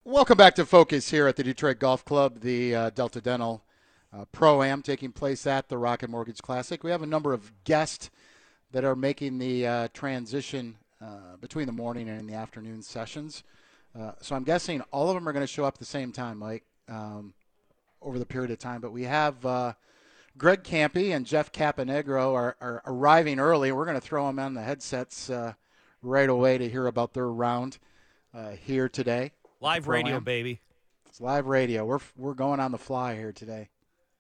Welcome back to Focus here at the Detroit Golf Club, the Delta Dental Pro-Am taking place at the Rocket Mortgage Classic. We have a number of guests that are making the transition between the morning and the afternoon sessions. So I'm guessing all of them are going to show up at the same time, Mike, over the period of time. But we have Greg Kampe and Jeff Caponegro are arriving early. We're going to throw them on the headsets right away to hear about their round here today. Live radio, baby. It's live radio. We're going on the fly here today.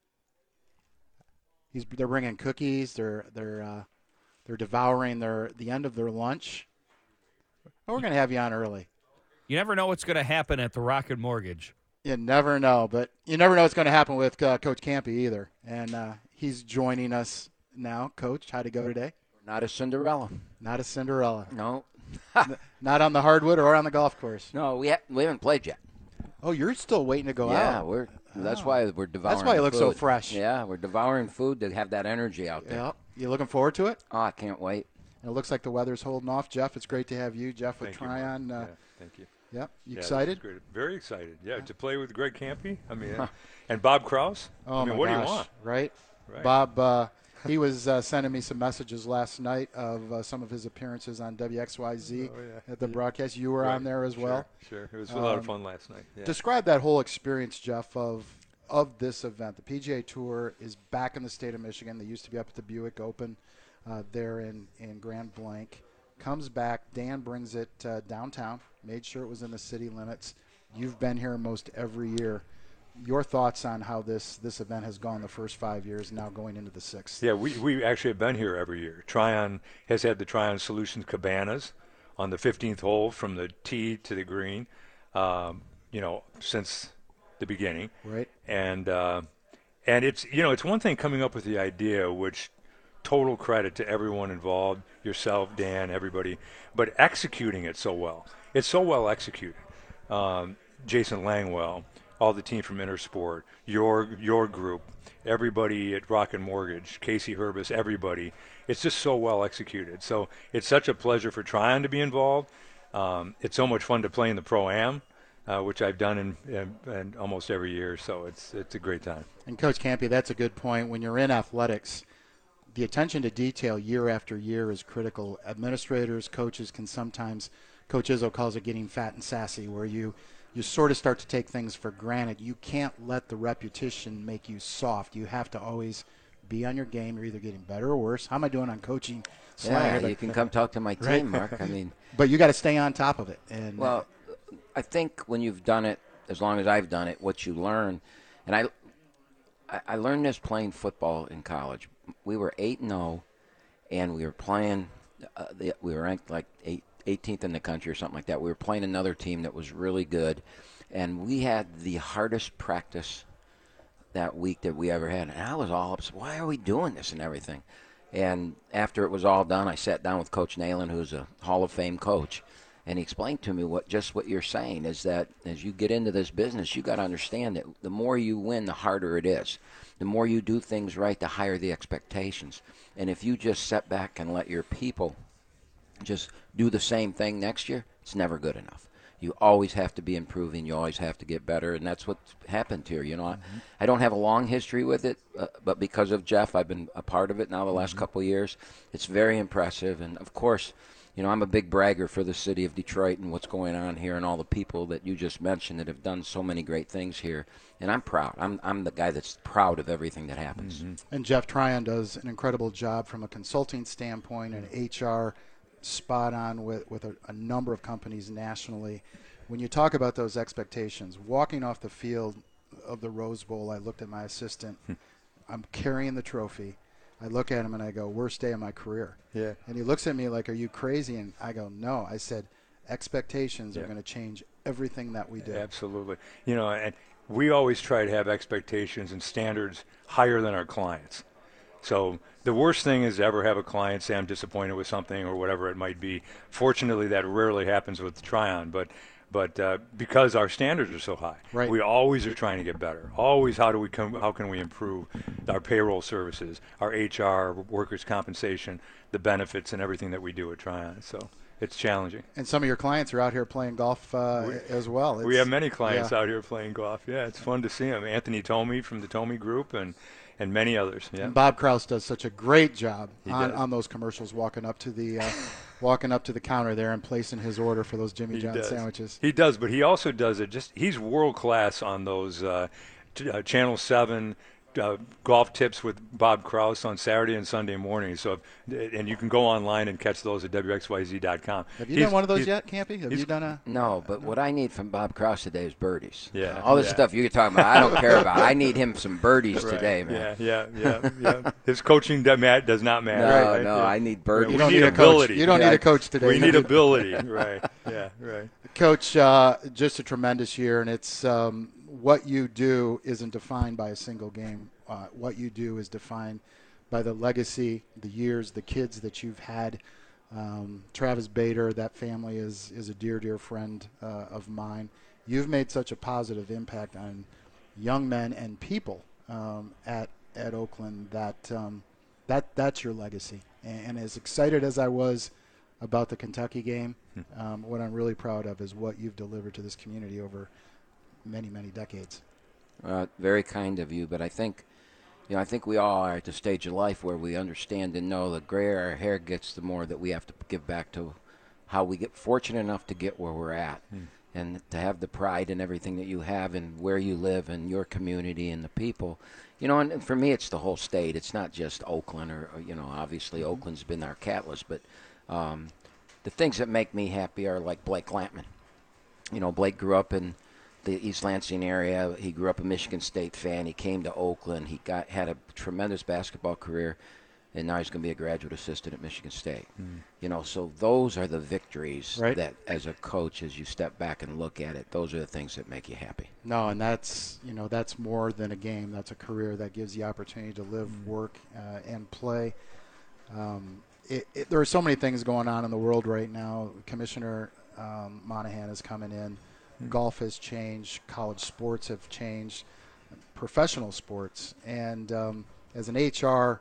They're bringing cookies. They're devouring the end of their lunch. Oh, we're going to have you on early. You never know what's going to happen at the Rocket Mortgage. You never know, but you never know what's going to happen with Coach Kampe either. And he's joining us now. Coach, how'd it go today? Not a Cinderella. Not a Cinderella. No. Not on the hardwood or on the golf course. No, we haven't played yet. Oh, you're still waiting to go out. Yeah, that's why we're devouring. That's why you look food. so fresh. Yeah, we're devouring food to have that energy out there. Yeah, you looking forward to it? Oh, I can't wait. And it looks like the weather's holding off. Jeff, it's great to have you. Jeff with Thank you, Tryon. thank you. Yep. You Yeah, excited? this is great. Very excited. Yeah, to play with Greg Kampe. I mean, and Bob Kraus. Oh, I mean, my what gosh, do you want? Right? Right. Bob, he was sending me some messages last night of some of his appearances on WXYZ at the broadcast. You were on there as well. Sure. It was a lot of fun last night. Yeah. Describe that whole experience, Jeff, of this event. The PGA Tour is back in the state of Michigan. They used to be up at the Buick Open there in Grand Blanc. Comes back. Dan brings it downtown, made sure it was in the city limits. You've been here most every year. Your thoughts on how this event has gone the first 5 years, now going into the sixth? Yeah, we actually have been here every year. Tryon has had the Tryon Solutions Cabanas on the 15th hole from the tee to the green, since the beginning. Right. And it's, it's one thing coming up with the idea, which total credit to everyone involved, yourself, Dan, everybody, but executing it so well. It's so well executed. Jason Langwell, all the team from Intersport, your group, everybody at Rocket Mortgage, Casey Herbis, everybody. It's just so well executed. So it's such a pleasure for Tryon to be involved. It's so much fun to play in the Pro-Am, which I've done in almost every year. So it's a great time. And Coach Kampe, that's a good point. When you're in athletics, the attention to detail year after year is critical. Administrators, coaches can sometimes, Coach Izzo calls it getting fat and sassy, where you sort of start to take things for granted. You can't let the repetition make you soft. You have to always be on your game. You're either getting better or worse. How am I doing on coaching? Yeah, you can come talk to my team, right? Mark. I mean, but you got to stay on top of it. And well, I think when you've done it, as long as I've done it, what you learn, and I learned this playing football in college. We were 8-0, and we were playing. We were ranked like 18th in the country or something like that. We were playing another team that was really good, and we had the hardest practice that week that we ever had. And I was all upset. Why are we doing this and everything? And after it was all done, I sat down with Coach Nalen, who's a Hall of Fame coach, and he explained to me what you're saying is that as you get into this business, you got to understand that the more you win, the harder it is. The more you do things right, the higher the expectations. And if you just sit back and let your people just do the same thing next year, it's never good enough. You always have to be improving. You always have to get better, and that's what's happened here. I don't have a long history with it, but because of Jeff, I've been a part of it now the last couple of years. It's very impressive, and of course, I'm a big bragger for the city of Detroit and what's going on here and all the people that you just mentioned that have done so many great things here. And I'm proud. I'm the guy that's proud of everything that happens. Mm-hmm. And Jeff Tryon does an incredible job from a consulting standpoint and HR, spot on with a number of companies nationally. When you talk about those expectations, walking off the field of the Rose Bowl, I looked at my assistant. I'm carrying the trophy. I look at him and I go, worst day of my career. Yeah. And he looks at me like, are you crazy? And I go, no. I said, expectations are going to change everything that we do. Absolutely. And we always try to have expectations and standards higher than our clients. So the worst thing is to ever have a client say I'm disappointed with something or whatever it might be. Fortunately, that rarely happens with Tryon, but because our standards are so high, right. We always are trying to get better. Always, how can we improve our payroll services, our HR, workers' compensation, the benefits, and everything that we do at Tryon. So it's challenging. And some of your clients are out here playing golf as well. We have many clients yeah. out here playing golf. Yeah, it's fun to see them. Anthony Tomey from the Tomey Group and many others. Yeah. And Bob Kraus does such a great job He does. on those commercials, walking up to the counter there and placing his order for those Jimmy John sandwiches. He does, but he also does it. He's world class on those Channel 7 golf tips with Bob Kraus on Saturday and Sunday mornings. And you can go online and catch those at WXYZ.com. Have you done one of those yet, Campy? Have you done a? No, but what I need from Bob Kraus today is birdies. Yeah, all this yeah. stuff you're talking about, I don't care about. I need him some birdies Right. today, man. Yeah. His coaching does not matter. No, right? no, Yeah. I need birdies. You don't need need a ability. coach. You don't Yeah, need a coach today. We need ability. Right. Yeah. Right. Coach, just a tremendous year, and it's what you do isn't defined by a single game. What you do is defined by the legacy, the years, the kids that you've had. Travis Bader, that family is a dear, dear friend of mine. You've made such a positive impact on young men and people at Oakland that's your legacy. And as excited as I was about the Kentucky game, what I'm really proud of is what you've delivered to this community over many, many decades. Very kind of you, but I think we all are at the stage of life where we understand and know the grayer our hair gets, the more that we have to give back to how we get fortunate enough to get where we're at. And to have the pride and everything that you have and where you live and your community and the people. And for me, it's the whole state. It's not just Oakland or obviously Oakland's been our catalyst, but the things that make me happy are like Blake Lampman. Blake grew up in the East Lansing area. He grew up a Michigan State fan. He came to Oakland. He had a tremendous basketball career, and now he's going to be a graduate assistant at Michigan State. So those are the victories Right. that, as a coach, as you step back and look at it, those are the things that make you happy. No, and that's more than a game. That's a career that gives you the opportunity to live, work, and play. There are so many things going on in the world right now. Commissioner Monahan is coming in. Golf has changed. College sports have changed. Professional sports. And as an HR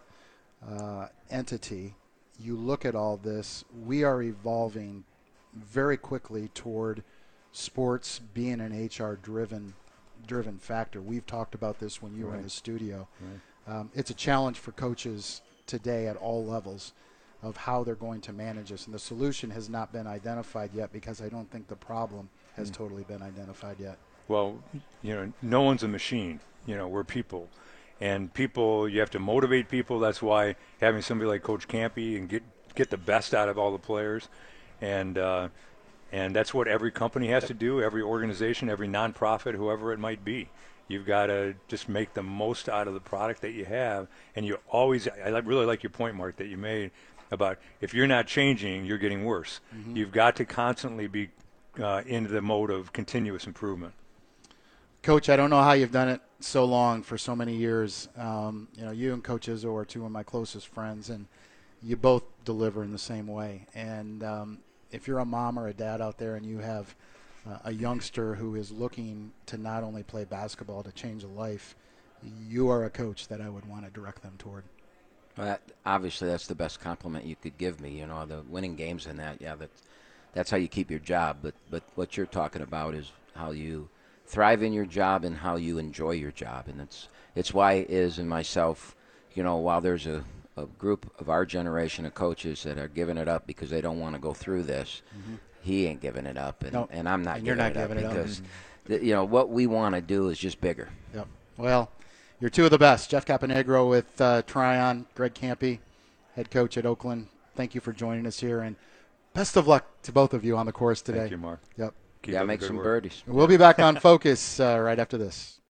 entity, you look at all this, we are evolving very quickly toward sports being an HR-driven factor. We've talked about this when you were in the studio. Right. It's a challenge for coaches today at all levels of how they're going to manage this. And the solution has not been identified yet because I don't think the problem has totally been identified yet. Well, no one's a machine. We're people. And people, you have to motivate people. That's why having somebody like Coach Campy and get the best out of all the players. And that's what every company has to do, every organization, every nonprofit, whoever it might be. You've got to just make the most out of the product that you have. And you always, I really like your point, Mark, that you made about if you're not changing, you're getting worse. You've got to constantly be into the mode of continuous improvement. Coach, I don't know how you've done it so long for so many years. You and Coach Izzo are two of my closest friends, and you both deliver in the same way. And if you're a mom or a dad out there and you have a youngster who is looking to not only play basketball to change a life, you are a coach that I would want to direct them toward. Obviously, that's the best compliment you could give me. The winning games and that. Yeah, that's how you keep your job. But what you're talking about is how you thrive in your job and how you enjoy your job, and it's why Iz and myself, while there's a group of our generation of coaches that are giving it up because they don't want to go through this, he ain't giving it up, and I'm not giving it up because what we want to do is just bigger. Yep. Well, you're two of the best. Jeff Caponegro with Tryon, Greg Campy, head coach at Oakland. Thank you for joining us here, and best of luck to both of you on the course today. Thank you, Mark. Yep. Make some birdies. We'll be back on Focus right after this.